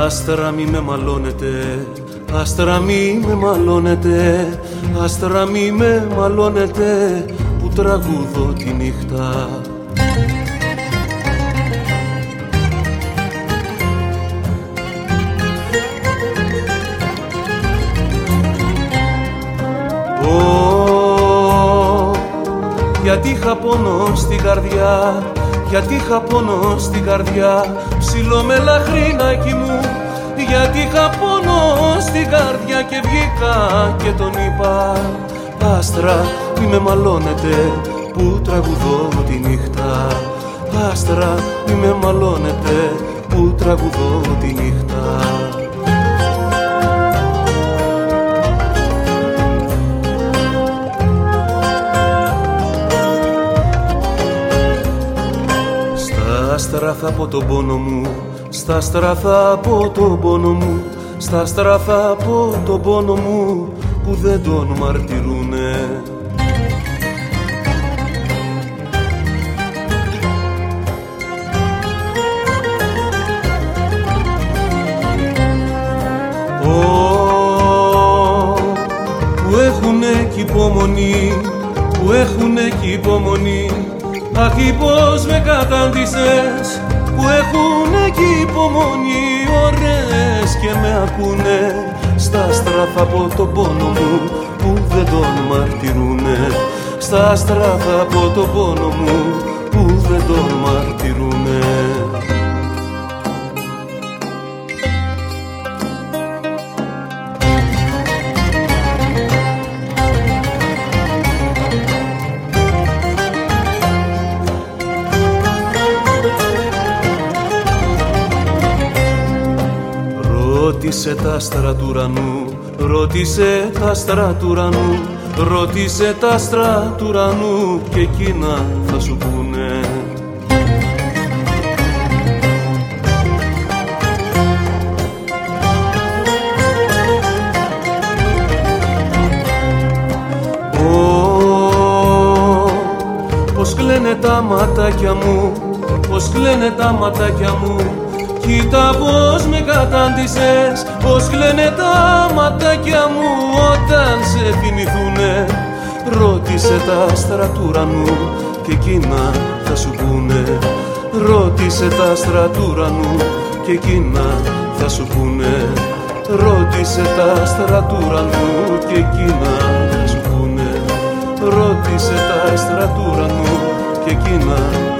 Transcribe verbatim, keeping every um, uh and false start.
Άστρα μη με μαλώνετε, άστρα μη με μαλώνετε, άστρα μη με μαλώνετε, που τραγουδώ τη νύχτα. Oh, γιατί είχα πόνο στην καρδιά, γιατί είχα πόνο στην καρδιά, ψηλό με λαχρινάκι μου. Γιατί είχα πόνο στην καρδιά και βγήκα και τον είπα, άστρα μη με μαλώνετε, που τραγουδώ τη νύχτα. Άστρα μη με μαλώνετε, που τραγουδώ τη νύχτα. Στα άστρα θα πω τον πόνο μου, στα άστρα θα πω τον πόνο μου, στα άστρα θα πω τον πόνο μου, που δεν τον μαρτυρούνε. Oh, που έχουνε κι υπομονή, που έχουνε κι υπομονή. Αχ, πώς με κατάντησες, που έχουνε κι υπομονή, ωραίες και με ακούνε. Στα άστρα θα πω τον πόνο μου, που δεν τον μαρτυρούνε. Στα άστρα θα πω τον πόνο μου, που δεν τον μαρτυρούνε. Ρώτησε τα άστρα του ουρανού, ρώτησε τα άστρα του ουρανού, ρώτησε τα άστρα του ουρανού, και εκείνα θα σου πούνε. Oh, πως κλαίνε τα ματάκια μου, πως κλαίνε τα ματάκια μου. Κοίτα πως με κατάντησες, πως κλαίνε τα ματάκια μου όταν σε θυμηθούνε. Ρώτησε τα άστρα του ουρανού, και εκείνα θα σου πούνε. Ρώτησε τα άστρα του ουρανού, και εκείνα θα σου πούνε. Ρώτησε τα άστρα του ουρανού, και εκείνα θα σου πούνε. Ρώτησε τα άστρα του ουρανού, και εκείνα